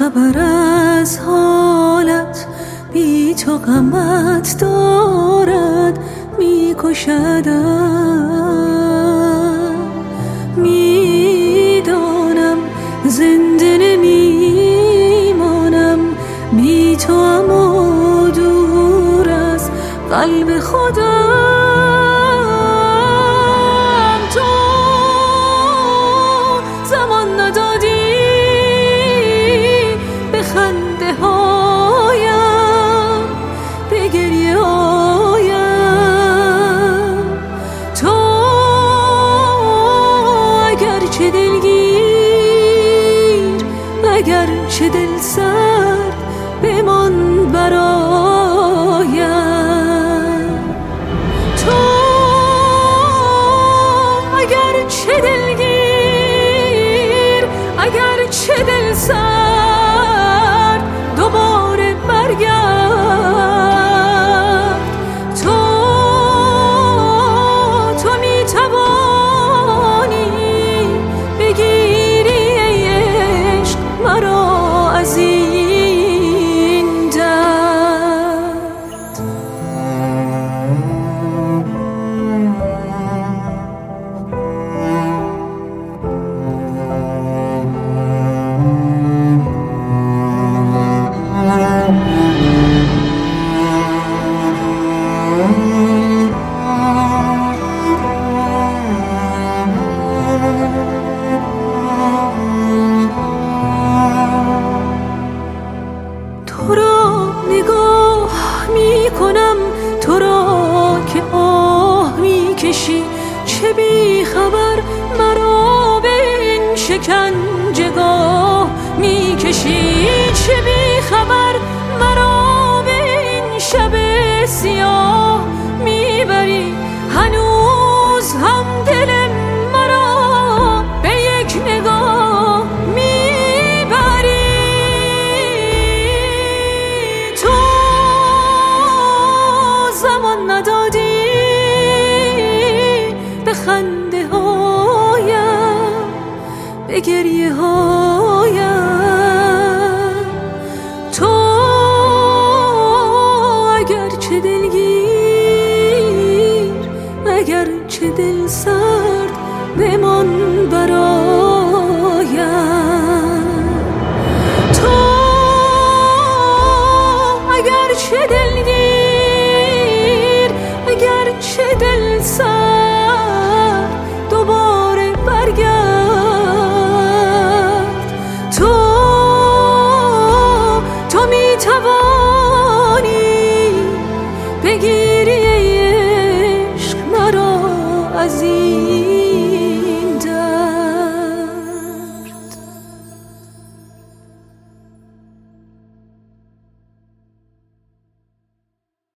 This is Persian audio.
خبر از حالت، بی تو غمت دارد میکشدم. میدانم زنده نمیمانم بی تو، اما دور از قلب خودم. تو زمان ندادی به خنده هایم، به گریه هایم. تو اگرچه دلگیر، اگرچه دل سرد بمان برایم. تو اگرچه دلگیر، اگرچه دل سرد دوباره برگرد. تو میتوانی بگیری ای عشق مرا از این درد. تو را نگاه می کنم، تو را که آه می کشی، چه بی خبر مرا به این شکنجهگاه می کشی. چه بی خبر مرا به این شب سیاه می بری. هنوز هم دل مرا به یک نگاه می بری. تو زمان ندادی به خنده هایم، به گریه هایم. تو اگرچه دلگیر، اگرچه دل سرد بمان برایم.